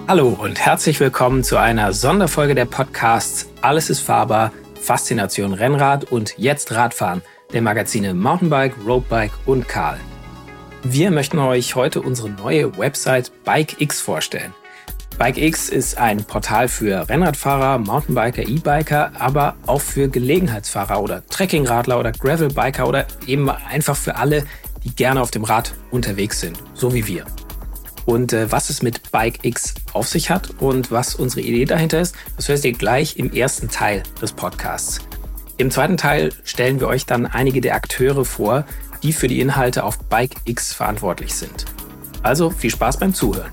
Hallo und herzlich willkommen zu einer Sonderfolge der Podcasts Alles ist fahrbar, Faszination Rennrad und Jetzt Radfahren, der Magazine Mountainbike, Roadbike und Karl. Wir möchten euch heute unsere neue Website BikeX vorstellen. BikeX ist ein Portal für Rennradfahrer, Mountainbiker, E-Biker, aber auch für Gelegenheitsfahrer oder Trekkingradler oder Gravelbiker oder eben einfach für alle, die gerne auf dem Rad unterwegs sind, so wie wir. Und was es mit BikeX auf sich hat und was unsere Idee dahinter ist, das hört ihr gleich im ersten Teil des Podcasts. Im zweiten Teil stellen wir euch dann einige der Akteure vor, die für die Inhalte auf BikeX verantwortlich sind. Also viel Spaß beim Zuhören.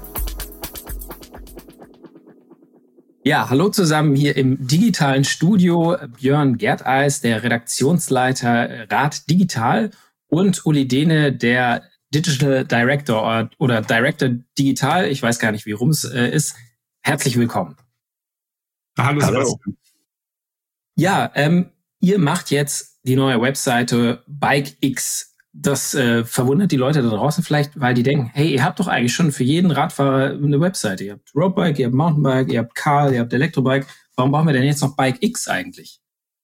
Ja, hallo zusammen hier im digitalen Studio. Björn Gerteis, der Redaktionsleiter Rad Digital, und Uli Dehne, der Digital Director oder Director Digital, ich weiß gar nicht, wie rum es ist. Herzlich willkommen. Hallo. Sebastian. Ja, ihr macht jetzt die neue Webseite BikeX. Das verwundert die Leute da draußen vielleicht, weil die denken, hey, ihr habt doch eigentlich schon für jeden Radfahrer eine Webseite. Ihr habt Roadbike, ihr habt Mountainbike, ihr habt Karl, ihr habt Elektrobike. Warum brauchen wir denn jetzt noch BikeX eigentlich?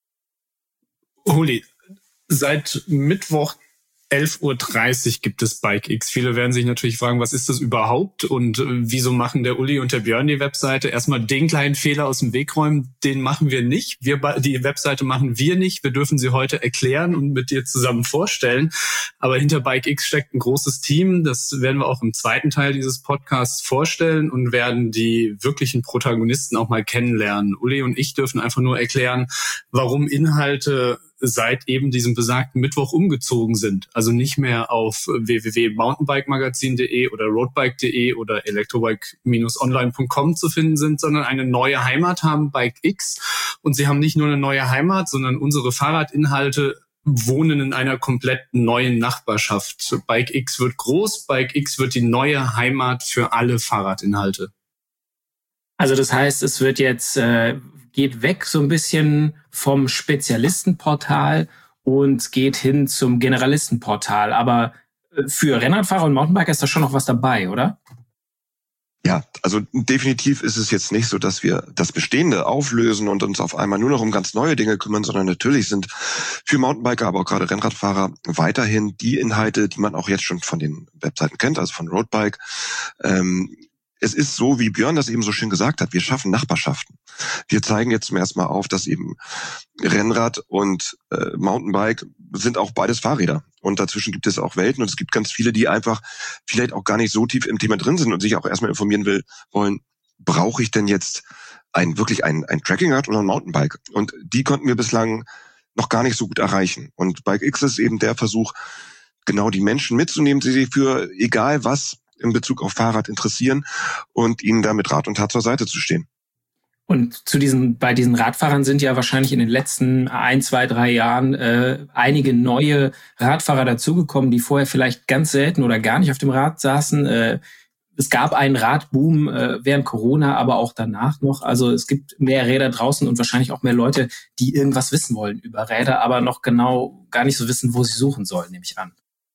Uli, seit Mittwoch 11:30 Uhr gibt es BikeX. Viele werden sich natürlich fragen, was ist das überhaupt und wieso machen der Uli und der Björn die Webseite? Erstmal den kleinen Fehler aus dem Weg räumen, den machen wir nicht. Die Webseite machen wir nicht. Wir dürfen sie heute erklären und mit dir zusammen vorstellen. Aber hinter BikeX steckt ein großes Team. Das werden wir auch im zweiten Teil dieses Podcasts vorstellen und werden die wirklichen Protagonisten auch mal kennenlernen. Uli und ich dürfen einfach nur erklären, warum Inhalte seit eben diesem besagten Mittwoch umgezogen sind. Also nicht mehr auf www.mountainbikemagazin.de oder roadbike.de oder elektrobike-online.com zu finden sind, sondern eine neue Heimat haben, BikeX. Und sie haben nicht nur eine neue Heimat, sondern unsere Fahrradinhalte wohnen in einer komplett neuen Nachbarschaft. BikeX wird groß, BikeX wird die neue Heimat für alle Fahrradinhalte. Also das heißt, es wird jetzt geht weg so ein bisschen vom Spezialistenportal und geht hin zum Generalistenportal. Aber für Rennradfahrer und Mountainbiker ist da schon noch was dabei, oder? Ja, also definitiv ist es jetzt nicht so, dass wir das Bestehende auflösen und uns auf einmal nur noch um ganz neue Dinge kümmern, sondern natürlich sind für Mountainbiker, aber auch gerade Rennradfahrer weiterhin die Inhalte, die man auch jetzt schon von den Webseiten kennt, also von Roadbike. Es ist so, wie Björn das eben so schön gesagt hat, wir schaffen Nachbarschaften. Wir zeigen jetzt zum ersten Mal auf, dass eben Rennrad und Mountainbike sind auch beides Fahrräder. Und dazwischen gibt es auch Welten und es gibt ganz viele, die einfach vielleicht auch gar nicht so tief im Thema drin sind und sich auch erstmal informieren wollen, brauche ich denn jetzt wirklich ein Trekkingrad oder ein Mountainbike? Und die konnten wir bislang noch gar nicht so gut erreichen. Und BikeX ist eben der Versuch, genau die Menschen mitzunehmen, die sich für egal was in Bezug auf Fahrrad interessieren und ihnen da mit Rat und Tat zur Seite zu stehen. Und bei diesen Radfahrern sind ja wahrscheinlich in den letzten 1, 2, 3 Jahren einige neue Radfahrer dazugekommen, die vorher vielleicht ganz selten oder gar nicht auf dem Rad saßen. Es gab einen Radboom während Corona, aber auch danach noch. Also es gibt mehr Räder draußen und wahrscheinlich auch mehr Leute, die irgendwas wissen wollen über Räder, aber noch genau gar nicht so wissen, wo sie suchen sollen, nehme ich an.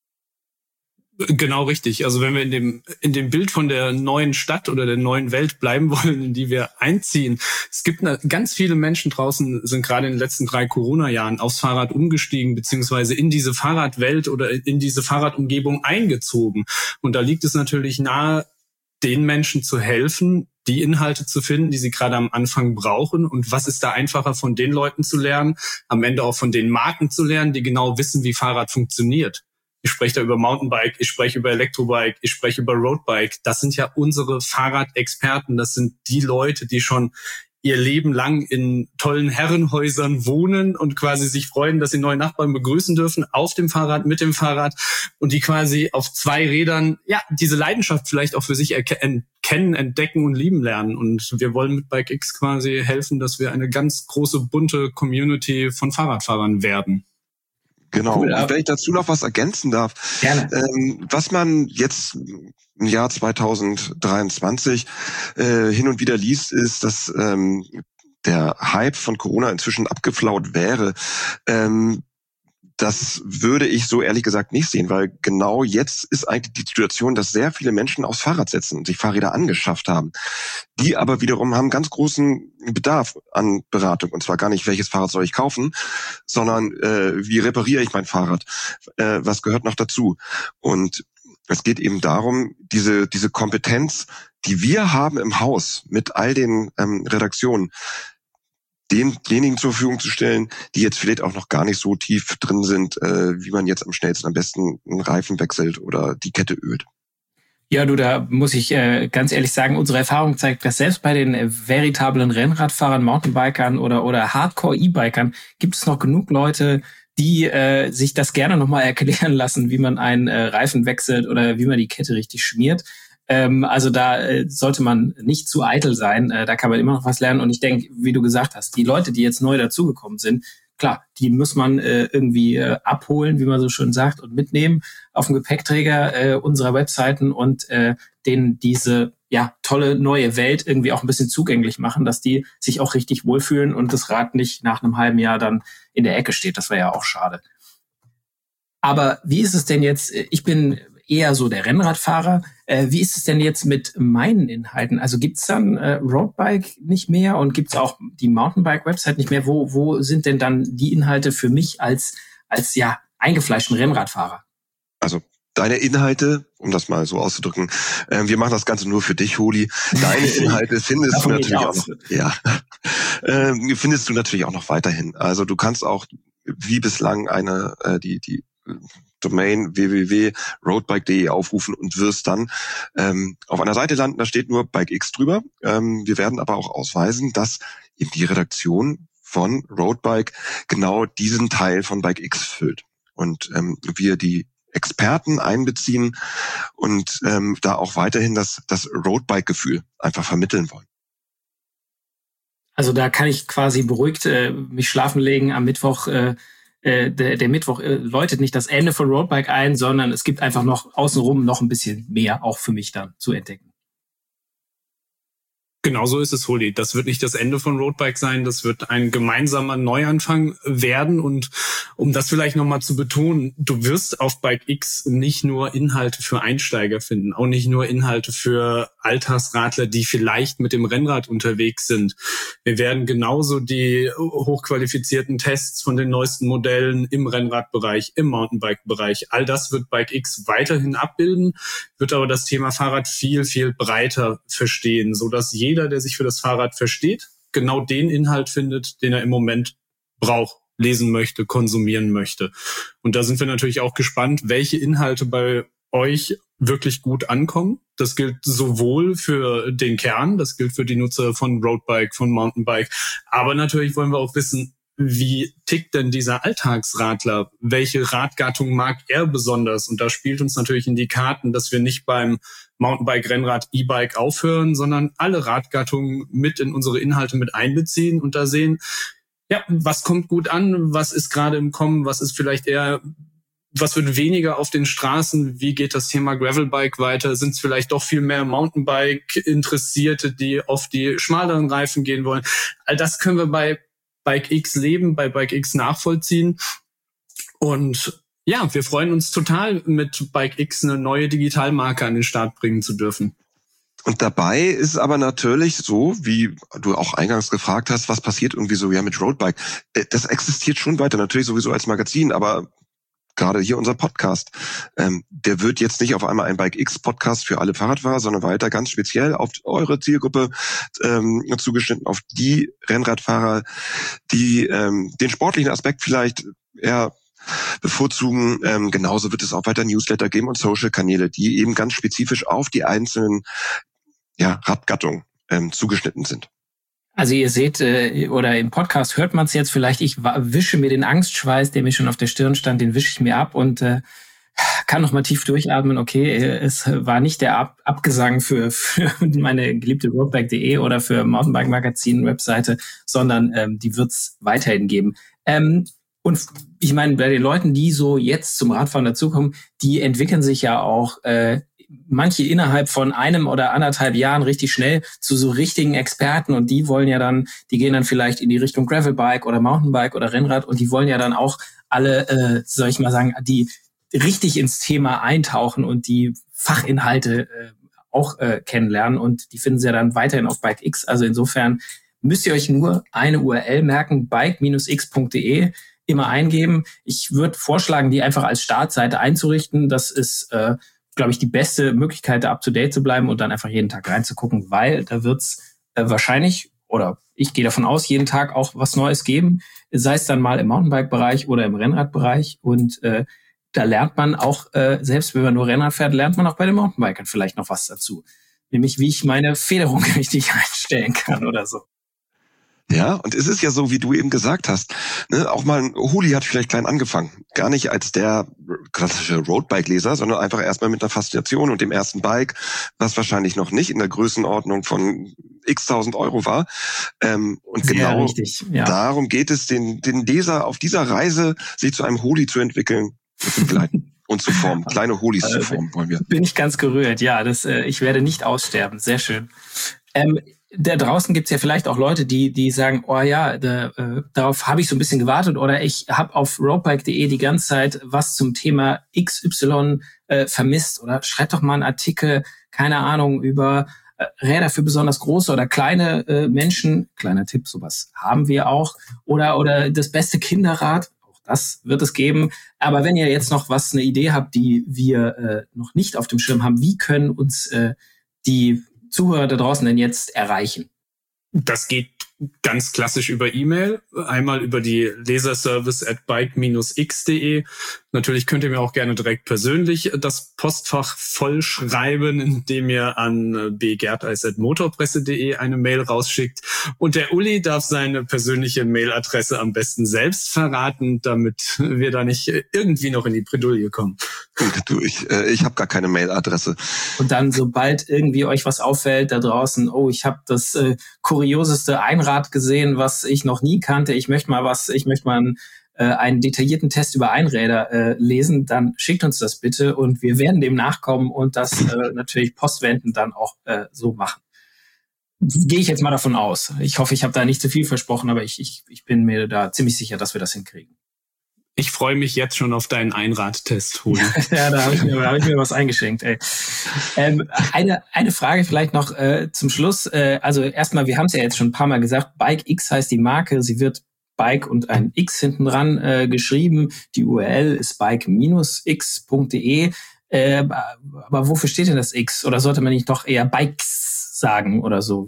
Genau richtig. Also wenn wir in dem Bild von der neuen Stadt oder der neuen Welt bleiben wollen, in die wir einziehen, es gibt ganz viele Menschen draußen, sind gerade in den letzten 3 Corona-Jahren aufs Fahrrad umgestiegen, beziehungsweise in diese Fahrradwelt oder in diese Fahrradumgebung eingezogen. Und da liegt es natürlich nahe, den Menschen zu helfen, die Inhalte zu finden, die sie gerade am Anfang brauchen. Und was ist da einfacher, von den Leuten zu lernen, am Ende auch von den Marken zu lernen, die genau wissen, wie Fahrrad funktioniert. Ich spreche da über Mountainbike, ich spreche über Elektrobike, ich spreche über Roadbike. Das sind ja unsere Fahrradexperten. Das sind die Leute, die schon ihr Leben lang in tollen Herrenhäusern wohnen und quasi sich freuen, dass sie neue Nachbarn begrüßen dürfen, auf dem Fahrrad, mit dem Fahrrad, und die quasi auf 2 Rädern, ja, diese Leidenschaft vielleicht auch für sich kennen, entdecken und lieben lernen. Und wir wollen mit BikeX quasi helfen, dass wir eine ganz große, bunte Community von Fahrradfahrern werden. Genau. Cool, und wenn ich dazu noch was ergänzen darf, gerne. Was man jetzt im Jahr 2023 hin und wieder liest, ist, dass der Hype von Corona inzwischen abgeflaut wäre. Das würde ich so ehrlich gesagt nicht sehen, weil genau jetzt ist eigentlich die Situation, dass sehr viele Menschen aufs Fahrrad setzen und sich Fahrräder angeschafft haben. Die aber wiederum haben ganz großen Bedarf an Beratung. Und zwar gar nicht, welches Fahrrad soll ich kaufen, sondern wie repariere ich mein Fahrrad? Was gehört noch dazu? Und es geht eben darum, diese Kompetenz, die wir haben im Haus mit all den Redaktionen, denjenigen zur Verfügung zu stellen, die jetzt vielleicht auch noch gar nicht so tief drin sind, wie man jetzt am schnellsten am besten einen Reifen wechselt oder die Kette ölt. Ja, du, da muss ich ganz ehrlich sagen, unsere Erfahrung zeigt, dass selbst bei den veritablen Rennradfahrern, Mountainbikern oder Hardcore-E-Bikern gibt es noch genug Leute, die sich das gerne nochmal erklären lassen, wie man einen Reifen wechselt oder wie man die Kette richtig schmiert. Also da sollte man nicht zu eitel sein. Da kann man immer noch was lernen. Und ich denke, wie du gesagt hast, die Leute, die jetzt neu dazugekommen sind, klar, die muss man irgendwie abholen, wie man so schön sagt, und mitnehmen auf dem Gepäckträger unserer Webseiten und denen diese tolle neue Welt irgendwie auch ein bisschen zugänglich machen, dass die sich auch richtig wohlfühlen und das Rad nicht nach einem halben Jahr dann in der Ecke steht. Das wäre ja auch schade. Aber wie ist es denn jetzt? Ich bin eher so der Rennradfahrer. Wie ist es denn jetzt mit meinen Inhalten? Also gibt's dann Roadbike nicht mehr und gibt's auch die Mountainbike-Website nicht mehr? Wo sind denn dann die Inhalte für mich als eingefleischten Rennradfahrer? Also deine Inhalte, um das mal so auszudrücken, wir machen das Ganze nur für dich, Holi. Deine Inhalte findest du natürlich auch noch. Ja, findest du natürlich auch noch weiterhin. Also du kannst auch wie bislang die Domain www.roadbike.de aufrufen und wirst dann auf einer Seite landen, da steht nur BikeX drüber. Wir werden aber auch ausweisen, dass eben die Redaktion von Roadbike genau diesen Teil von BikeX füllt. Und wir die Experten einbeziehen und da auch weiterhin das Roadbike-Gefühl einfach vermitteln wollen. Also da kann ich quasi beruhigt mich schlafen legen am Mittwoch. Der Mittwoch läutet nicht das Ende von Roadbike ein, sondern es gibt einfach noch außenrum noch ein bisschen mehr auch für mich dann zu entdecken. Genau so ist es, Holi. Das wird nicht das Ende von Roadbike sein, das wird ein gemeinsamer Neuanfang werden. Und um das vielleicht nochmal zu betonen, du wirst auf BikeX nicht nur Inhalte für Einsteiger finden, auch nicht nur Inhalte für Alltagsradler, die vielleicht mit dem Rennrad unterwegs sind. Wir werden genauso die hochqualifizierten Tests von den neuesten Modellen im Rennradbereich, im Mountainbike-Bereich, all das wird BikeX weiterhin abbilden, wird aber das Thema Fahrrad viel, viel breiter verstehen, sodass jeder, der sich für das Fahrrad versteht, genau den Inhalt findet, den er im Moment braucht, lesen möchte, konsumieren möchte. Und da sind wir natürlich auch gespannt, welche Inhalte bei euch wirklich gut ankommen. Das gilt sowohl für den Kern, das gilt für die Nutzer von Roadbike, von Mountainbike, aber natürlich wollen wir auch wissen, wie tickt denn dieser Alltagsradler? Welche Radgattung mag er besonders? Und da spielt uns natürlich in die Karten, dass wir nicht beim Mountainbike, Rennrad, E-Bike aufhören, sondern alle Radgattungen mit in unsere Inhalte mit einbeziehen und da sehen, ja, was kommt gut an, was ist gerade im Kommen, was ist vielleicht eher, was wird weniger auf den Straßen, wie geht das Thema Gravelbike weiter, sind es vielleicht doch viel mehr Mountainbike-Interessierte, die auf die schmaleren Reifen gehen wollen. All das können wir bei BikeX leben, bei BikeX nachvollziehen. Und ja, wir freuen uns total, mit BikeX eine neue Digitalmarke an den Start bringen zu dürfen. Und dabei ist aber natürlich so, wie du auch eingangs gefragt hast, was passiert irgendwie so mit Roadbike. Das existiert schon weiter, natürlich sowieso als Magazin, aber gerade hier unser Podcast, der wird jetzt nicht auf einmal ein BikeX-Podcast für alle Fahrradfahrer, sondern weiter ganz speziell auf eure Zielgruppe zugeschnitten, auf die Rennradfahrer, die den sportlichen Aspekt vielleicht eher bevorzugen. Genauso wird es auch weiter Newsletter geben und Social-Kanäle, die eben ganz spezifisch auf die einzelnen Radgattungen zugeschnitten sind. Also ihr seht, oder im Podcast hört man es jetzt vielleicht, ich wische mir den Angstschweiß, der mir schon auf der Stirn stand, den wische ich mir ab und kann noch mal tief durchatmen. Okay, es war nicht der Abgesang für meine geliebte roadbike.de oder für Mountainbike-Magazin-Webseite, sondern die wird's weiterhin geben. Und ich meine, bei den Leuten, die so jetzt zum Radfahren dazukommen, die entwickeln sich ja auch manche innerhalb von 1 oder 1,5 Jahren richtig schnell zu so richtigen Experten und die gehen dann vielleicht in die Richtung Gravelbike oder Mountainbike oder Rennrad und die wollen ja dann auch alle, soll ich mal sagen, die richtig ins Thema eintauchen und die Fachinhalte auch kennenlernen. Und die finden Sie ja dann weiterhin auf BikeX. Also insofern müsst ihr euch nur eine URL merken, bike-x.de, immer eingeben. Ich würde vorschlagen, die einfach als Startseite einzurichten. Das ist, glaube ich, die beste Möglichkeit, da up-to-date zu bleiben und dann einfach jeden Tag reinzugucken, weil da wird's wahrscheinlich, oder ich gehe davon aus, jeden Tag auch was Neues geben, sei es dann mal im Mountainbike-Bereich oder im Rennradbereich. Und da lernt man auch, selbst wenn man nur Rennrad fährt, lernt man auch bei den Mountainbikern vielleicht noch was dazu. Nämlich, wie ich meine Federung richtig einstellen kann oder so. Ja, und es ist ja so, wie du eben gesagt hast, ne, auch mal ein Huli hat vielleicht klein angefangen. Gar nicht als der klassische Roadbike-Leser, sondern einfach erstmal mit einer Faszination und dem ersten Bike, was wahrscheinlich noch nicht in der Größenordnung von x-tausend Euro war. Und sehr genau richtig, ja. Darum geht es, den Leser auf dieser Reise, sich zu einem Huli zu entwickeln und zu begleiten. Und zu formen, kleine Holis zu formen, wollen wir. Bin ich ganz gerührt, ja. Ich werde nicht aussterben, sehr schön. Da draußen gibt's ja vielleicht auch Leute, die sagen, oh ja, darauf habe ich so ein bisschen gewartet oder ich habe auf roadbike.de die ganze Zeit was zum Thema XY vermisst oder schreibt doch mal einen Artikel, keine Ahnung, über Räder für besonders große oder kleine Menschen. Kleiner Tipp, sowas haben wir auch. Oder das beste Kinderrad. Das wird es geben. Aber wenn ihr jetzt noch eine Idee habt, die wir noch nicht auf dem Schirm haben, wie können uns die Zuhörer da draußen denn jetzt erreichen? Das geht ganz klassisch über E-Mail, einmal über die leserservice@bike-x.de. Natürlich könnt ihr mir auch gerne direkt persönlich das Postfach vollschreiben, indem ihr an bgerteis@motorpresse.de eine Mail rausschickt. Und der Uli darf seine persönliche Mailadresse am besten selbst verraten, damit wir da nicht irgendwie noch in die Bredouille kommen. Du, ich habe gar keine Mailadresse. Und dann, sobald irgendwie euch was auffällt da draußen, oh, ich habe das kurioseste Einrad gesehen, was ich noch nie kannte, ich möchte mal einen detaillierten Test über Einräder lesen, dann schickt uns das bitte und wir werden dem nachkommen und das natürlich postwendend dann auch so machen. Gehe ich jetzt mal davon aus. Ich hoffe, ich habe da nicht zu viel versprochen, aber ich bin mir da ziemlich sicher, dass wir das hinkriegen. Ich freue mich jetzt schon auf deinen Einradtest, Holi. Ja, da habe ich mir was eingeschenkt. Ey. Eine Frage vielleicht noch zum Schluss. Also erstmal, wir haben es ja jetzt schon ein paar Mal gesagt, BikeX heißt die Marke. Sie wird Bike und ein X hinten dran geschrieben. Die URL ist bike-x.de. Aber wofür steht denn das X? Oder sollte man nicht doch eher Bikes sagen oder so?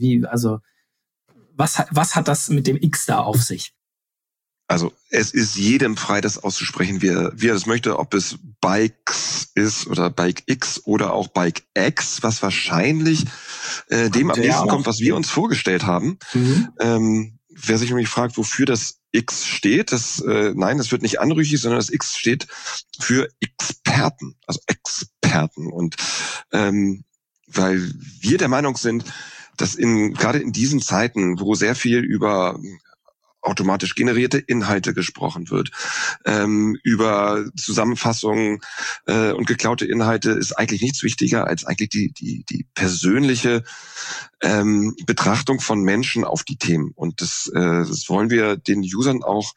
Was hat das mit dem X da auf sich? Also es ist jedem frei, das auszusprechen, wie er das möchte, ob es Bikes ist oder Bike X oder auch Bike X, was wahrscheinlich dem am nächsten kommt, was wir uns vorgestellt haben. Mhm. Wer sich nämlich fragt, wofür das X steht, nein, das wird nicht anrüchig, sondern das X steht für Experten, also Experten. Und weil wir der Meinung sind, dass gerade in diesen Zeiten, wo sehr viel über automatisch generierte Inhalte gesprochen wird, über Zusammenfassungen und geklaute Inhalte ist eigentlich nichts wichtiger als eigentlich die persönliche Betrachtung von Menschen auf die Themen. Und das wollen wir den Usern auch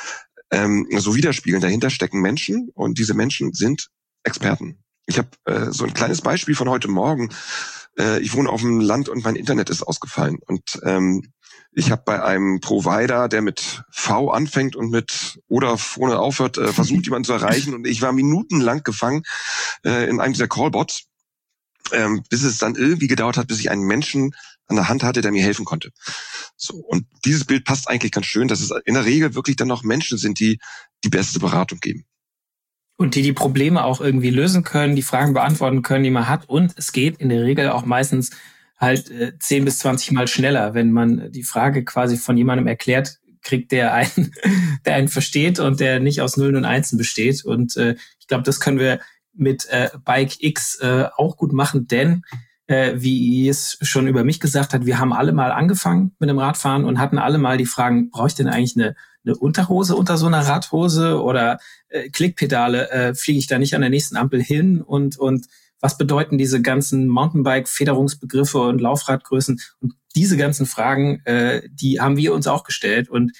so widerspiegeln. Dahinter stecken Menschen und diese Menschen sind Experten. Ich habe so ein kleines Beispiel von heute Morgen. Ich wohne auf dem Land und mein Internet ist ausgefallen und ich habe bei einem Provider, der mit V anfängt und mit oder vorne aufhört, versucht, jemanden zu erreichen. Und ich war minutenlang gefangen in einem dieser Callbots, bis es dann irgendwie gedauert hat, bis ich einen Menschen an der Hand hatte, der mir helfen konnte. So, und dieses Bild passt eigentlich ganz schön, dass es in der Regel wirklich dann noch Menschen sind, die die beste Beratung geben. Und die Probleme auch irgendwie lösen können, die Fragen beantworten können, die man hat. Und es geht in der Regel auch meistens halt 10 bis 20 Mal schneller, wenn man die Frage quasi von jemandem erklärt, kriegt der einen versteht und der nicht aus Nullen und Einsen besteht. Und ich glaube, das können wir mit BikeX auch gut machen, denn wie es schon über mich gesagt hat, wir haben alle mal angefangen mit dem Radfahren und hatten alle mal die Fragen, brauche ich denn eigentlich eine Unterhose unter so einer Radhose oder Klickpedale, fliege ich da nicht an der nächsten Ampel hin und was bedeuten diese ganzen Mountainbike-Federungsbegriffe und Laufradgrößen? Und diese ganzen Fragen, die haben wir uns auch gestellt. Und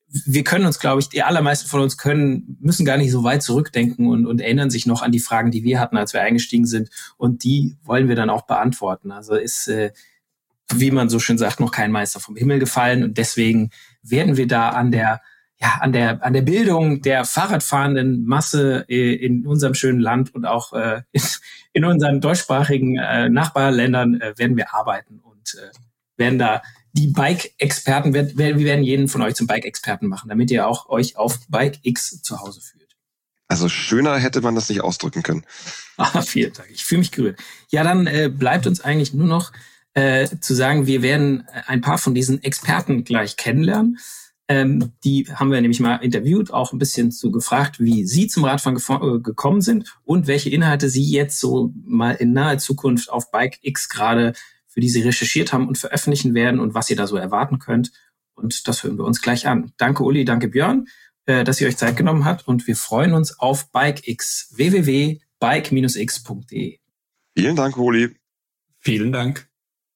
wir können uns, glaube ich, die allermeisten von uns müssen gar nicht so weit zurückdenken und erinnern sich noch an die Fragen, die wir hatten, als wir eingestiegen sind. Und die wollen wir dann auch beantworten. Also ist, wie man so schön sagt, noch kein Meister vom Himmel gefallen. Und deswegen werden wir da an der Bildung der Fahrradfahrenden Masse in unserem schönen Land und auch in unseren deutschsprachigen Nachbarländern werden wir arbeiten und werden da die Bike-Experten, wir werden jeden von euch zum Bike-Experten machen, damit ihr auch euch auf Bike X zu Hause fühlt. Also schöner hätte man das nicht ausdrücken können. Vielen Dank, ich fühle mich gerührt. Ja, dann bleibt uns eigentlich nur noch zu sagen, wir werden ein paar von diesen Experten gleich kennenlernen. Die haben wir nämlich mal interviewt, auch ein bisschen so gefragt, wie sie zum Radfahren gekommen sind und welche Inhalte sie jetzt so mal in naher Zukunft auf Bike X gerade, für die sie recherchiert haben und veröffentlichen werden und was ihr da so erwarten könnt. Und das hören wir uns gleich an. Danke Uli, danke Björn, dass ihr euch Zeit genommen habt und wir freuen uns auf Bike X, www.bike-x.de. Vielen Dank, Uli. Vielen Dank.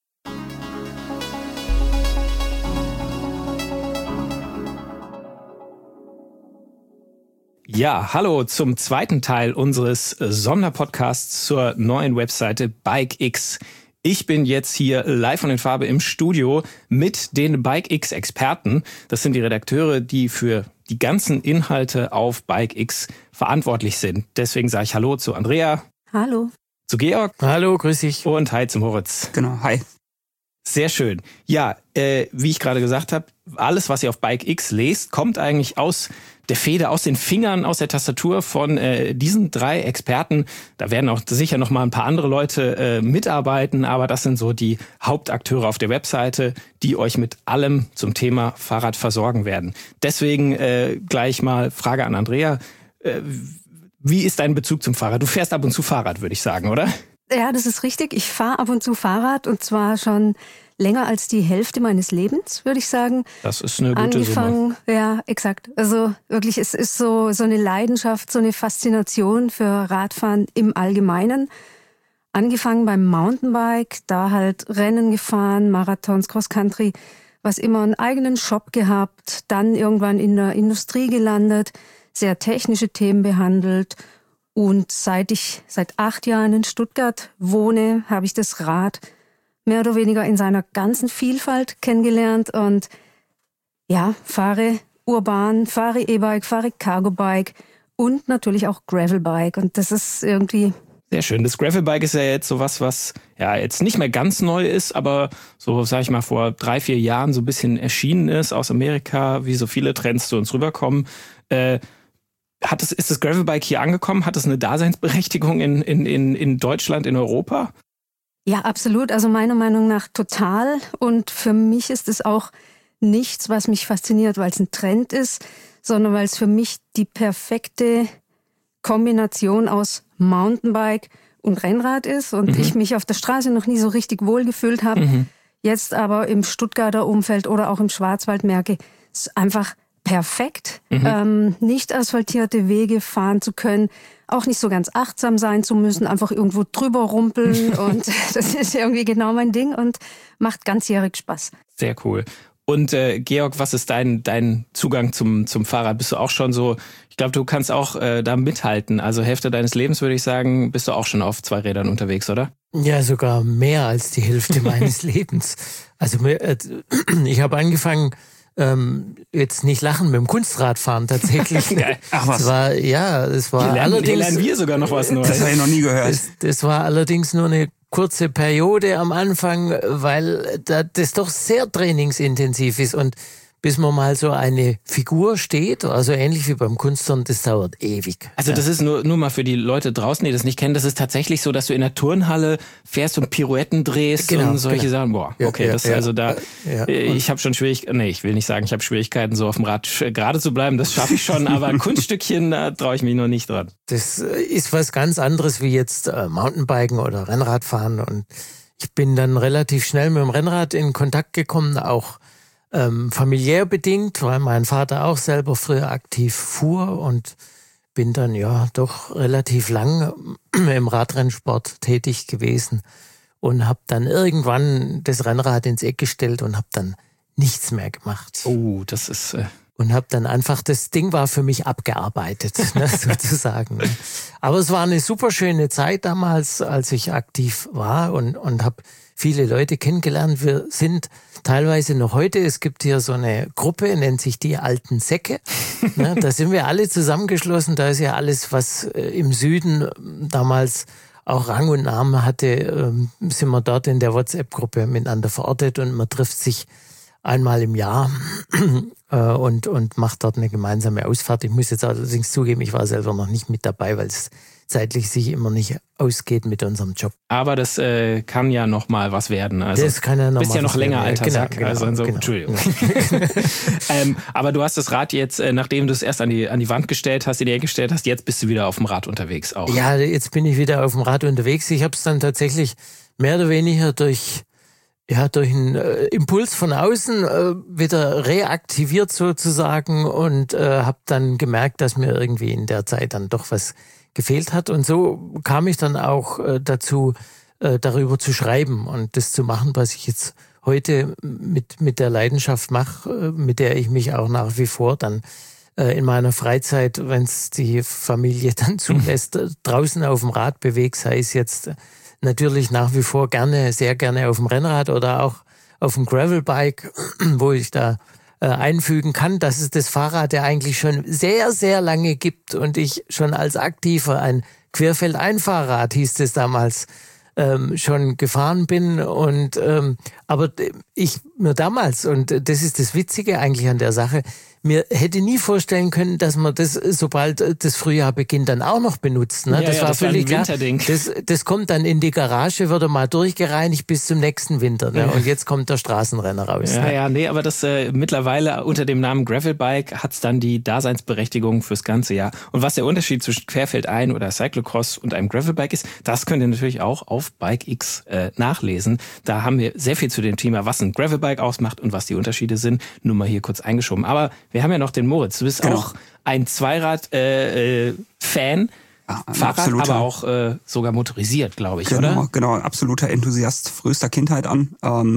Ja, hallo zum zweiten Teil unseres Sonderpodcasts zur neuen Webseite Bike X. Ich bin jetzt hier live und in Farbe im Studio mit den Bike X-Experten. Das sind die Redakteure, die für die ganzen Inhalte auf Bike X verantwortlich sind. Deswegen sage ich Hallo zu Andrea. Hallo. Zu Georg. Hallo, grüß dich. Und hi zum Moritz. Genau, hi. Sehr schön. Ja, wie ich gerade gesagt habe, alles, was ihr auf Bike X lest, kommt eigentlich aus der Feder, aus den Fingern, aus der Tastatur von diesen 3 Experten. Da werden auch sicher noch mal ein paar andere Leute mitarbeiten, aber das sind so die Hauptakteure auf der Webseite, die euch mit allem zum Thema Fahrrad versorgen werden. Deswegen gleich mal Frage an Andrea. Wie ist dein Bezug zum Fahrrad? Du fährst ab und zu Fahrrad, würde ich sagen, oder? Ja, das ist richtig. Ich fahre ab und zu Fahrrad und zwar schon länger als die Hälfte meines Lebens, würde ich sagen. Das ist eine gute Summe. Ja, exakt. Also wirklich, es ist so eine Leidenschaft, so eine Faszination für Radfahren im Allgemeinen. Angefangen beim Mountainbike, da halt Rennen gefahren, Marathons, Cross-Country, was immer einen eigenen Shop gehabt, dann irgendwann in der Industrie gelandet, sehr technische Themen behandelt. Und seit 8 Jahren in Stuttgart wohne, habe ich das Rad mehr oder weniger in seiner ganzen Vielfalt kennengelernt und ja, fahre urban, fahre E-Bike, fahre Cargo-Bike und natürlich auch Gravelbike und das ist irgendwie... Sehr schön. Das Gravelbike ist ja jetzt sowas, was ja jetzt nicht mehr ganz neu ist, aber so, sag ich mal, vor 3-4 Jahren so ein bisschen erschienen ist aus Amerika, wie so viele Trends zu uns rüberkommen. Ist das Gravelbike hier angekommen? Hat es eine Daseinsberechtigung in Deutschland, in Europa? Ja, absolut. Also meiner Meinung nach total. Und für mich ist es auch nichts, was mich fasziniert, weil es ein Trend ist, sondern weil es für mich die perfekte Kombination aus Mountainbike und Rennrad ist. Und ich mich auf der Straße noch nie so richtig wohl gefühlt habe. Jetzt aber im Stuttgarter Umfeld oder auch im Schwarzwald merke, es ist einfach perfekt, nicht asphaltierte Wege fahren zu können, auch nicht so ganz achtsam sein zu müssen, einfach irgendwo drüber rumpeln und das ist irgendwie genau mein Ding und macht ganzjährig Spaß. Sehr cool. Und Georg, was ist dein Zugang zum Fahrrad? Bist du auch schon so, ich glaube, du kannst auch da mithalten, also Hälfte deines Lebens würde ich sagen, bist du auch schon auf 2 Rädern unterwegs, oder? Ja, sogar mehr als die Hälfte meines Lebens. Also ich habe angefangen, jetzt nicht lachen, mit dem Kunstradfahren tatsächlich. Ach was. Es war allerdings... lernen wir sogar noch was Neues. Das habe ich noch nie gehört. Das war allerdings nur eine kurze Periode am Anfang, weil das doch sehr trainingsintensiv ist und bis man mal so eine Figur steht, also ähnlich wie beim Kunstturnen, das dauert ewig. Also das ist nur mal für die Leute draußen, die das nicht kennen, das ist tatsächlich so, dass du in der Turnhalle fährst und Pirouetten drehst und solche Sachen. Boah, okay, ich habe schon Schwierigkeiten, ich will nicht sagen, ich habe Schwierigkeiten, so auf dem Rad gerade zu bleiben, das schaffe ich schon, aber ein Kunststückchen, da traue ich mich noch nicht dran. Das ist was ganz anderes wie jetzt Mountainbiken oder Rennradfahren und ich bin dann relativ schnell mit dem Rennrad in Kontakt gekommen, auch familiär bedingt, weil mein Vater auch selber früher aktiv fuhr und bin dann ja doch relativ lang im Radrennsport tätig gewesen und habe dann irgendwann das Rennrad ins Eck gestellt und habe dann nichts mehr gemacht. Oh, das ist... und habe dann einfach, das Ding war für mich abgearbeitet, ne, sozusagen. Aber es war eine super schöne Zeit damals, als ich aktiv war und habe viele Leute kennengelernt. Wir sind teilweise noch heute, es gibt hier so eine Gruppe, nennt sich die Alten Säcke. Ne, da sind wir alle zusammengeschlossen, da ist ja alles, was im Süden damals auch Rang und Namen hatte, sind wir dort in der WhatsApp-Gruppe miteinander verortet und man trifft sich einmal im Jahr und macht dort eine gemeinsame Ausfahrt. Ich muss jetzt allerdings zugeben, ich war selber noch nicht mit dabei, weil es zeitlich sich immer nicht ausgeht mit unserem Job. Aber das kann ja noch mal was werden. Also, das kann ja noch bist mal ja noch länger werden. alter Sack. Genau. Entschuldigung. Aber du hast das Rad jetzt, nachdem du es erst an die Wand gestellt hast, in die Ecke gestellt hast, jetzt bist du wieder auf dem Rad unterwegs auch. Ja, jetzt bin ich wieder auf dem Rad unterwegs. Ich habe es dann tatsächlich mehr oder weniger durch einen Impuls von außen wieder reaktiviert sozusagen und habe dann gemerkt, dass mir irgendwie in der Zeit dann doch was gefehlt hat. Und so kam ich dann auch dazu, darüber zu schreiben und das zu machen, was ich jetzt heute mit der Leidenschaft mache, mit der ich mich auch nach wie vor dann in meiner Freizeit, wenn es die Familie dann zulässt, draußen auf dem Rad bewege, sei es jetzt natürlich nach wie vor sehr gerne auf dem Rennrad oder auch auf dem Gravelbike, wo ich da einfügen kann, dass es das Fahrrad ja eigentlich schon sehr, sehr lange gibt und ich schon als Aktiver ein Querfeldeinfahrrad, hieß es damals, schon gefahren bin und aber ich mir damals, und das ist das Witzige eigentlich an der Sache, mir hätte nie vorstellen können, dass man das, sobald das Frühjahr beginnt, dann auch noch benutzt. Ne? Ja, das war völlig klar. Das kommt dann in die Garage, wird mal durchgereinigt bis zum nächsten Winter. Ne? Und jetzt kommt der Straßenrenner raus. Ja, nee, aber das mittlerweile unter dem Namen Gravelbike hat es dann die Daseinsberechtigung fürs ganze Jahr. Und was der Unterschied zwischen Querfeldein oder Cyclocross und einem Gravelbike ist, das könnt ihr natürlich auch auf BikeX nachlesen. Da haben wir sehr viel zu dem Thema, was ein Gravelbike ausmacht und was die Unterschiede sind. Nur mal hier kurz eingeschoben. Aber wir haben ja noch den Moritz. Du bist auch ein Zweirad-Fan, Fahrrad, absoluter, aber auch sogar motorisiert, glaube ich, oder? Genau, absoluter Enthusiast frühester Kindheit an.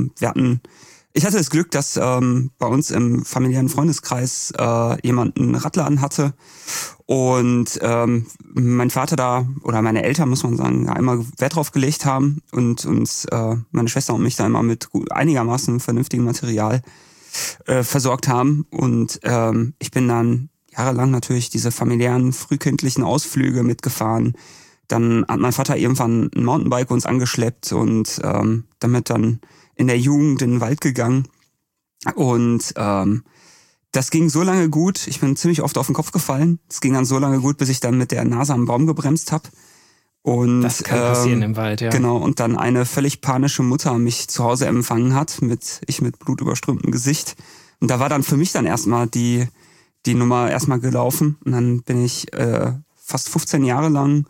Ich hatte das Glück, dass bei uns im familiären Freundeskreis jemand einen Radladen hatte und mein Vater da, oder meine Eltern, muss man sagen, einmal Wert drauf gelegt haben und uns, meine Schwester und mich da immer mit einigermaßen vernünftigem Material versorgt haben. Und ich bin dann jahrelang natürlich diese familiären, frühkindlichen Ausflüge mitgefahren. Dann hat mein Vater irgendwann ein Mountainbike uns angeschleppt und damit dann in der Jugend in den Wald gegangen. Und das ging so lange gut, ich bin ziemlich oft auf den Kopf gefallen. Es ging dann so lange gut, bis ich dann mit der Nase am Baum gebremst habe. Und, das kann passieren im Wald, ja. Genau, und dann eine völlig panische Mutter mich zu Hause empfangen hat, mit blutüberströmtem Gesicht. Und da war dann für mich dann erstmal die Nummer erstmal gelaufen. Und dann bin ich fast 15 Jahre lang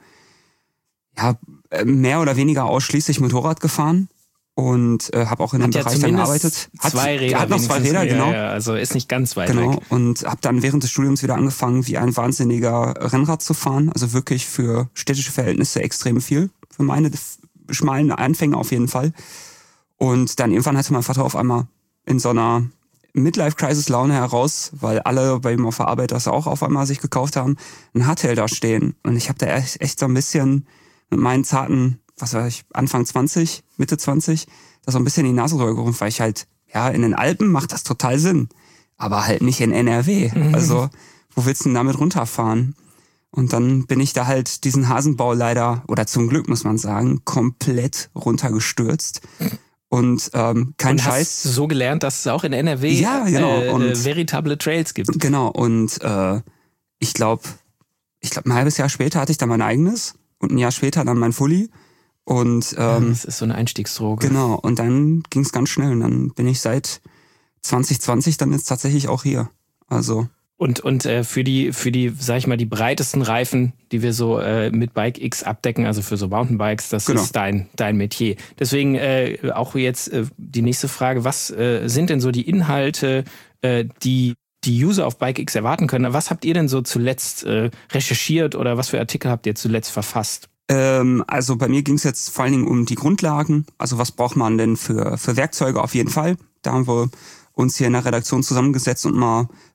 mehr oder weniger ausschließlich Motorrad gefahren. Und habe auch in dem Bereich dann gearbeitet. Hat noch zwei Räder, genau. Ja, also ist nicht ganz weit weg. Genau, und habe dann während des Studiums wieder angefangen, wie ein wahnsinniger Rennrad zu fahren. Also wirklich für städtische Verhältnisse extrem viel. Für meine schmalen Anfänge auf jeden Fall. Und dann irgendwann hatte mein Vater auf einmal in so einer Midlife-Crisis-Laune heraus, weil alle bei ihm auf der Arbeit das auch auf einmal sich gekauft haben, ein Hardtail da stehen. Und ich habe da echt so ein bisschen mit meinen zarten, was weiß ich, Anfang 20, Mitte 20, da so ein bisschen in die Nase gerufen, weil ich halt, in den Alpen macht das total Sinn, aber halt nicht in NRW. Also, wo willst du denn damit runterfahren? Und dann bin ich da halt diesen Hasenbau leider, oder zum Glück muss man sagen, komplett runtergestürzt. Und kein Scheiß. Hast du so gelernt, dass es auch in NRW veritable Trails gibt. Genau, und ich glaube, ein halbes Jahr später hatte ich dann mein eigenes und ein Jahr später dann mein Fully. Und das ist so eine Einstiegsdroge. Genau, und dann ging es ganz schnell. Und dann bin ich seit 2020 dann jetzt tatsächlich auch hier. Also. Und für die, sag ich mal, die breitesten Reifen, die wir so mit BikeX abdecken, also für so Mountainbikes, das ist dein Metier. Deswegen auch jetzt die nächste Frage, was sind denn so die Inhalte, die User auf BikeX erwarten können? Was habt ihr denn so zuletzt recherchiert oder was für Artikel habt ihr zuletzt verfasst? Also bei mir ging es jetzt vor allen Dingen um die Grundlagen. Also was braucht man denn für Werkzeuge auf jeden Fall? Da haben wir uns hier in der Redaktion zusammengesetzt und mal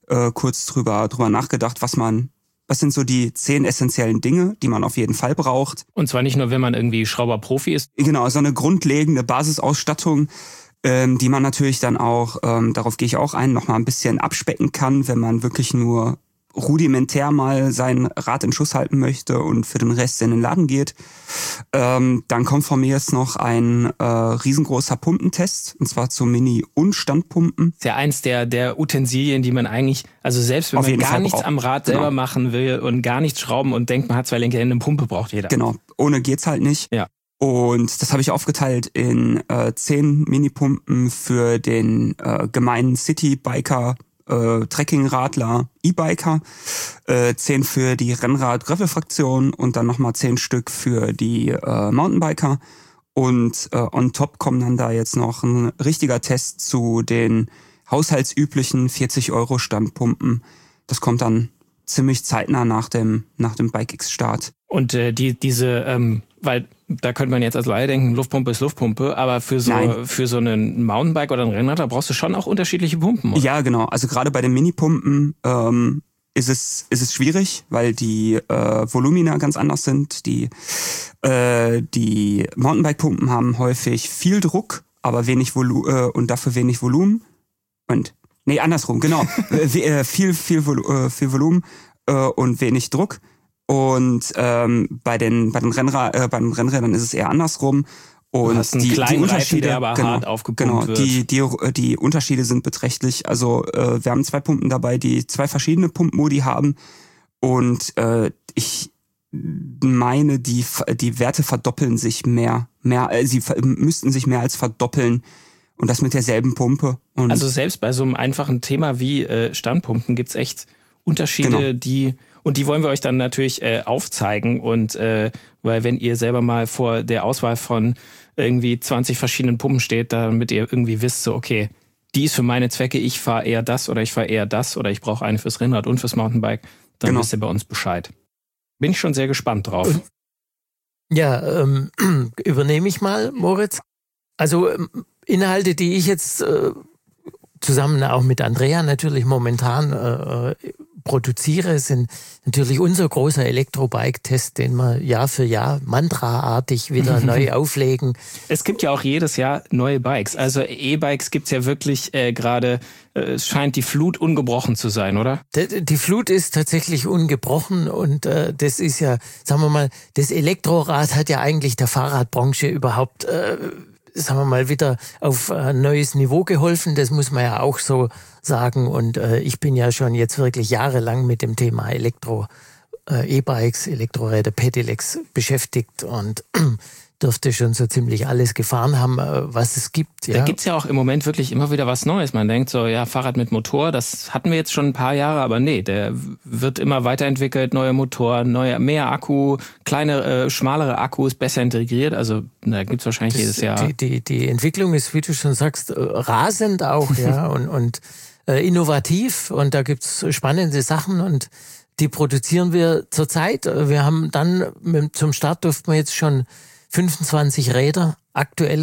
kurz drüber nachgedacht, was sind so die 10 essentiellen Dinge, die man auf jeden Fall braucht. Und zwar nicht nur, wenn man irgendwie Schrauber-Profi ist. Genau, so eine grundlegende Basisausstattung, die man natürlich dann auch, darauf gehe ich auch ein, nochmal ein bisschen abspecken kann, wenn man wirklich nur rudimentär mal sein Rad in Schuss halten möchte und für den Rest in den Laden geht. Dann kommt von mir jetzt noch ein riesengroßer Pumpentest, und zwar zu Mini- und Standpumpen. Das ist ja eins der Utensilien, die man eigentlich, also selbst wenn man gar nichts am Rad selber machen will und gar nichts schrauben und denkt, man hat 2 linke Hände, eine Pumpe braucht jeder. Genau, ohne geht's halt nicht. Ja. Und das habe ich aufgeteilt in 10 Mini-Pumpen für den gemeinen City-Biker, Trekkingradler, E-Biker, 10 für die Rennrad-Gravel-Fraktion und dann nochmal 10 Stück für die Mountainbiker. Und on top kommen dann da jetzt noch ein richtiger Test zu den haushaltsüblichen 40 € Standpumpen. Das kommt dann ziemlich zeitnah nach dem Bike-X-Start. Und diese, weil da könnte man jetzt als Laie denken, Luftpumpe ist Luftpumpe, aber für so einen Mountainbike oder ein Rennrad, da brauchst du schon auch unterschiedliche Pumpen, oder? Ja, genau. Also gerade bei den Mini-Pumpen ist es schwierig, weil die Volumina ganz anders sind. Die Mountainbike-Pumpen haben häufig viel Druck, aber und dafür wenig Volumen. Andersrum, genau. viel Volumen und wenig Druck. Und bei den Rennrädern ist es eher andersrum. Und du hast einen kleinen Reifen, der aber hart aufgepumpt wird. Die Unterschiede sind beträchtlich. Also wir haben 2 Pumpen dabei, die 2 verschiedene Pumpmodi haben. Und ich meine, die Werte verdoppeln sich mehr. Sie müssten sich mehr als verdoppeln. Und das mit derselben Pumpe. Und also selbst bei so einem einfachen Thema wie Standpumpen gibt's echt Unterschiede, genau. Die wollen wir euch dann natürlich aufzeigen. Und weil wenn ihr selber mal vor der Auswahl von irgendwie 20 verschiedenen Pumpen steht, damit ihr irgendwie wisst, so okay, die ist für meine Zwecke, ich fahre eher das oder ich fahre eher das oder ich brauche eine fürs Rennrad und fürs Mountainbike, dann wisst ihr bei uns Bescheid. Bin ich schon sehr gespannt drauf. Ja, übernehme ich mal, Moritz. Also Inhalte, die ich jetzt zusammen auch mit Andrea natürlich momentan produziere, sind natürlich unser großer Elektrobike-Test, den wir Jahr für Jahr mantraartig wieder neu auflegen. Es gibt ja auch jedes Jahr neue Bikes. Also E-Bikes gibt's ja wirklich gerade, es scheint die Flut ungebrochen zu sein, oder? Die Flut ist tatsächlich ungebrochen und das ist ja, sagen wir mal, das Elektrorad hat ja eigentlich der Fahrradbranche überhaupt sagen wir mal, wieder auf ein neues Niveau geholfen. Das muss man ja auch so sagen. Und ich bin ja schon jetzt wirklich jahrelang mit dem Thema E-Bikes, Elektroräder, Pedelecs beschäftigt und dürfte schon so ziemlich alles gefahren haben, was es gibt. Ja. Da gibt's ja auch im Moment wirklich immer wieder was Neues. Man denkt so, ja, Fahrrad mit Motor, das hatten wir jetzt schon ein paar Jahre, aber nee, der wird immer weiterentwickelt, neue Motoren, mehr Akku, kleine, schmalere Akkus, besser integriert. Also da gibt's wahrscheinlich jedes Jahr. Die Entwicklung ist, wie du schon sagst, rasend auch, ja, und innovativ. Und da gibt's spannende Sachen und die produzieren wir zurzeit. Wir haben dann, zum Start durften wir jetzt schon 25 Räder, aktuelle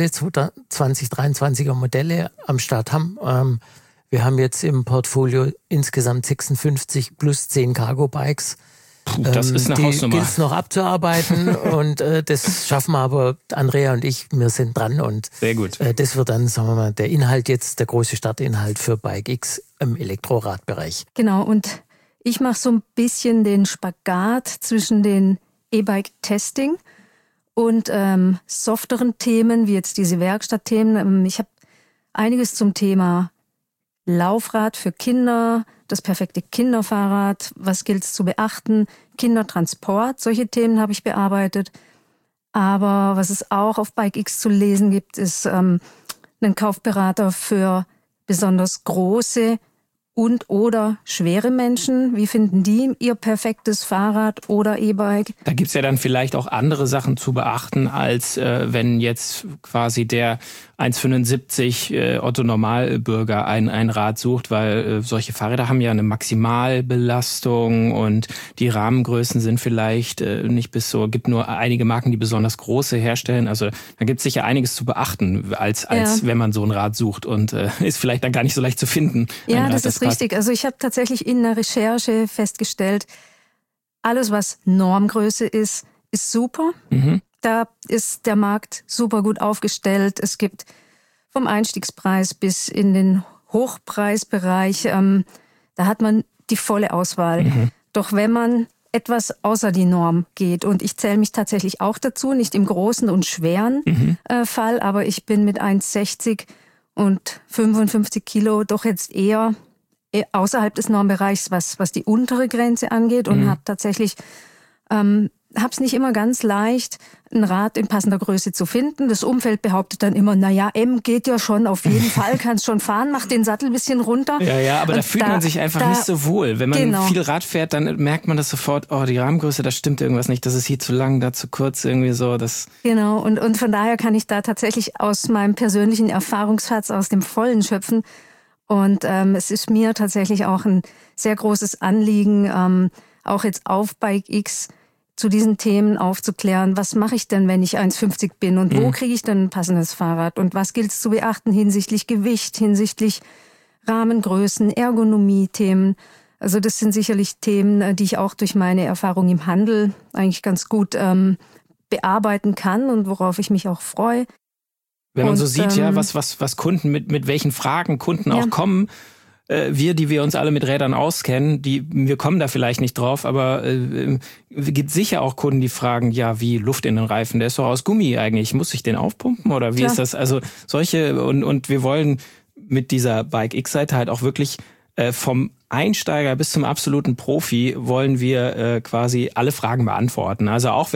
2023er Modelle am Start haben. Wir haben jetzt im Portfolio insgesamt 56 plus 10 Cargo-Bikes. Das ist eine Hausnummer. Die gilt es noch abzuarbeiten und das schaffen wir aber, Andrea und ich, wir sind dran und sehr gut. Das wird dann, sagen wir mal, der Inhalt jetzt, der große Startinhalt für Bike X im Elektroradbereich. Genau, und ich mache so ein bisschen den Spagat zwischen den E-Bike-Testing und softeren Themen, wie jetzt diese Werkstattthemen. Ich habe einiges zum Thema Laufrad für Kinder, das perfekte Kinderfahrrad, was gilt es zu beachten, Kindertransport, solche Themen habe ich bearbeitet. Aber was es auch auf Bike X zu lesen gibt, ist ein Kaufberater für besonders große und oder schwere Menschen. Wie finden die ihr perfektes Fahrrad oder E-Bike? Da gibt's ja dann vielleicht auch andere Sachen zu beachten, als wenn jetzt quasi der 1,75 Otto-Normalbürger ein Rad sucht, weil solche Fahrräder haben ja eine Maximalbelastung und die Rahmengrößen sind vielleicht nicht bis so, gibt nur einige Marken, die besonders große herstellen. Also da gibt's sicher einiges zu beachten, als wenn man so ein Rad sucht und ist vielleicht dann gar nicht so leicht zu finden. Ja, das ist richtig. Also ich habe tatsächlich in der Recherche festgestellt, alles, was Normgröße ist super. Da ist der Markt super gut aufgestellt. Es gibt vom Einstiegspreis bis in den Hochpreisbereich, da hat man die volle Auswahl. Doch wenn man etwas außer die Norm geht, und ich zähle mich tatsächlich auch dazu, nicht im großen und schweren Fall, aber ich bin mit 1,60 und 55 Kilo doch jetzt eher außerhalb des Normbereichs, was die untere Grenze angeht, und habe tatsächlich hab's nicht immer ganz leicht, ein Rad in passender Größe zu finden. Das Umfeld behauptet dann immer, naja, M geht ja schon, auf jeden Fall, kannst schon fahren, mach den Sattel ein bisschen runter. Ja, aber da fühlt man sich einfach nicht so wohl. Wenn man viel Rad fährt, dann merkt man das sofort, oh, die Rahmengröße, da stimmt irgendwas nicht, das ist hier zu lang, da zu kurz, irgendwie so. Genau, und von daher kann ich da tatsächlich aus meinem persönlichen Erfahrungsschatz aus dem Vollen schöpfen. Und es ist mir tatsächlich auch ein sehr großes Anliegen, auch jetzt auf Bike X zu diesen Themen aufzuklären. Was mache ich denn, wenn ich 1,50 bin, und wo kriege ich denn ein passendes Fahrrad, und was gilt es zu beachten hinsichtlich Gewicht, hinsichtlich Rahmengrößen, Ergonomie-Themen. Also das sind sicherlich Themen, die ich auch durch meine Erfahrung im Handel eigentlich ganz gut bearbeiten kann und worauf ich mich auch freue. Wenn man so sieht, was Kunden, mit welchen Fragen Kunden auch kommen, die wir uns alle mit Rädern auskennen, wir kommen da vielleicht nicht drauf, aber gibt sicher auch Kunden, die fragen, ja, wie Luft in den Reifen, der ist doch aus Gummi eigentlich, muss ich den aufpumpen oder wie ist das? Also solche, und wir wollen mit dieser Bike X-Seite halt auch wirklich vom Einsteiger bis zum absoluten Profi wollen wir quasi alle Fragen beantworten. Also auch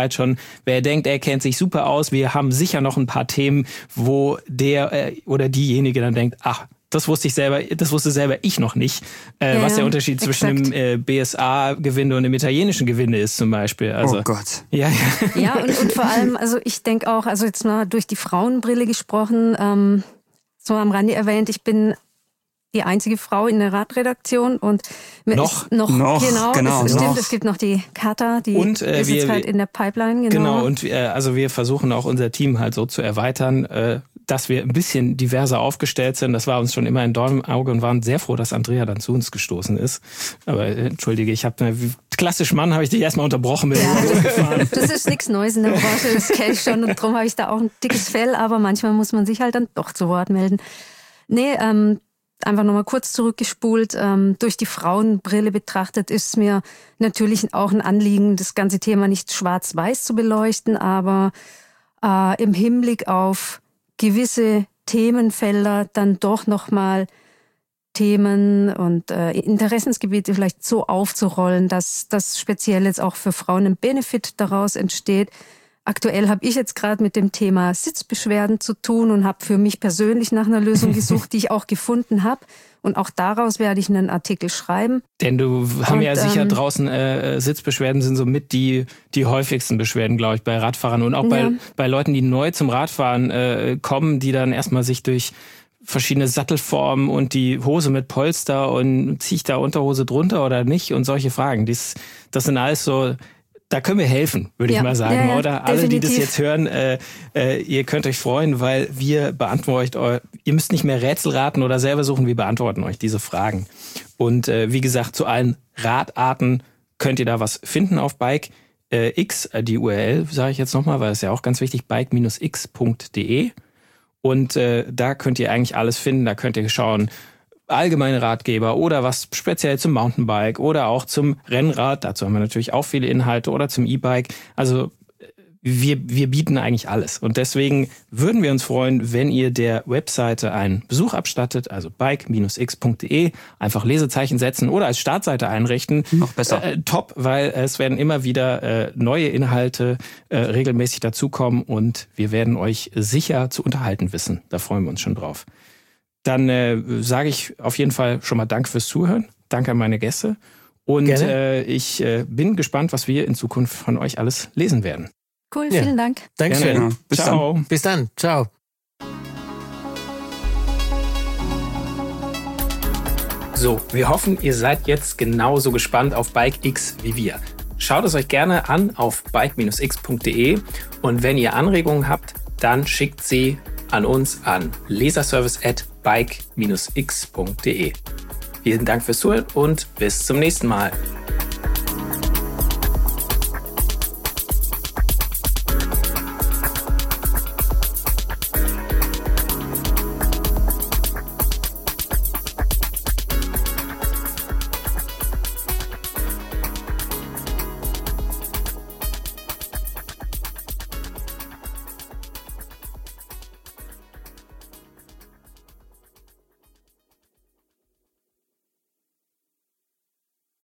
wer denkt, er kennt sich super aus, wir haben sicher noch ein paar Themen, wo der oder diejenige dann denkt, ach, das wusste selber ich noch nicht, was der Unterschied zwischen dem BSA-Gewinde und dem italienischen Gewinde ist zum Beispiel. Also, oh Gott. Ja, und vor allem, also ich denke auch, also jetzt mal durch die Frauenbrille gesprochen, so am Rande erwähnt, ich bin die einzige Frau in der Radredaktion und noch genau, stimmt, es gibt noch die Kata, die ist jetzt halt in der Pipeline. Genau, und wir versuchen auch unser Team halt so zu erweitern, dass wir ein bisschen diverser aufgestellt sind. Das war uns schon immer ein Dorn im Auge und waren sehr froh, dass Andrea dann zu uns gestoßen ist. Aber entschuldige, klassisch Mann, habe ich dich erstmal unterbrochen. Das ist nichts Neues in der Branche, das kenne ich schon, und darum habe ich da auch ein dickes Fell, aber manchmal muss man sich halt dann doch zu Wort melden. Nee, einfach nochmal kurz zurückgespult. Durch die Frauenbrille betrachtet ist mir natürlich auch ein Anliegen, das ganze Thema nicht schwarz-weiß zu beleuchten, aber im Hinblick auf gewisse Themenfelder dann doch nochmal Themen und Interessensgebiete vielleicht so aufzurollen, dass das speziell jetzt auch für Frauen ein Benefit daraus entsteht. Aktuell habe ich jetzt gerade mit dem Thema Sitzbeschwerden zu tun und habe für mich persönlich nach einer Lösung gesucht, die ich auch gefunden habe. Und auch daraus werde ich einen Artikel schreiben. Denn haben ja sicher draußen, Sitzbeschwerden sind so mit die häufigsten Beschwerden, glaube ich, bei Radfahrern. Und auch bei Leuten, die neu zum Radfahren kommen, die dann erstmal sich durch verschiedene Sattelformen und die Hose mit Polster und ziehe ich da Unterhose drunter oder nicht und solche Fragen. Das sind alles so... Da können wir helfen, würde ich mal sagen, oder? Alle, die das jetzt hören, ihr könnt euch freuen, weil wir beantworten euch, ihr müsst nicht mehr Rätsel raten oder selber suchen, wir beantworten euch diese Fragen. Und wie gesagt, zu allen Radarten könnt ihr da was finden auf Bike X, die URL sage ich jetzt nochmal, weil es ja auch ganz wichtig, bike-x.de. Und da könnt ihr eigentlich alles finden, da könnt ihr schauen, allgemeine Ratgeber oder was speziell zum Mountainbike oder auch zum Rennrad. Dazu haben wir natürlich auch viele Inhalte oder zum E-Bike. Also wir bieten eigentlich alles. Und deswegen würden wir uns freuen, wenn ihr der Webseite einen Besuch abstattet, also bike-x.de, einfach Lesezeichen setzen oder als Startseite einrichten. Noch besser. Top, weil es werden immer wieder neue Inhalte regelmäßig dazukommen und wir werden euch sicher zu unterhalten wissen. Da freuen wir uns schon drauf. Dann sage ich auf jeden Fall schon mal Dank fürs Zuhören. Danke an meine Gäste. Und ich bin gespannt, was wir in Zukunft von euch alles lesen werden. Cool, vielen Dank. Dankeschön. Ja, Ciao. Bis dann. Ciao. So, wir hoffen, ihr seid jetzt genauso gespannt auf Bike X wie wir. Schaut es euch gerne an auf bike-x.de und wenn ihr Anregungen habt, dann schickt sie an uns an leserservice@bike-x.de. Vielen Dank fürs Zuhören und bis zum nächsten Mal.